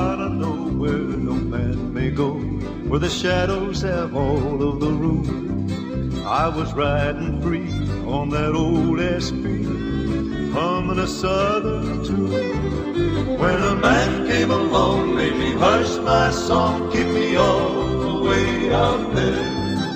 spot I know where no man may go, where the shadows have all of the room. I was riding free on that old SP, humming a southern tune, when a man came along, made me hush my song, keep me all the way out there.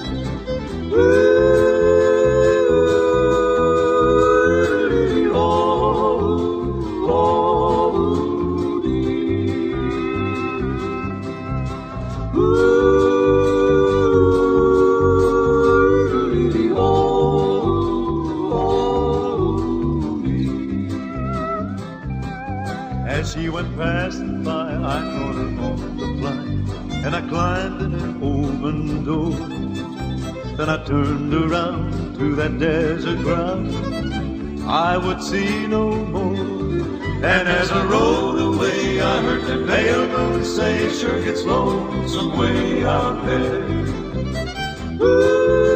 As she went passing by, I caught her on the blind, and I climbed in an open door. Then I turned around to that desert ground I would see no more. And as I rode away, I heard that pale moon say, sure gets lonesome way out there. Ooh.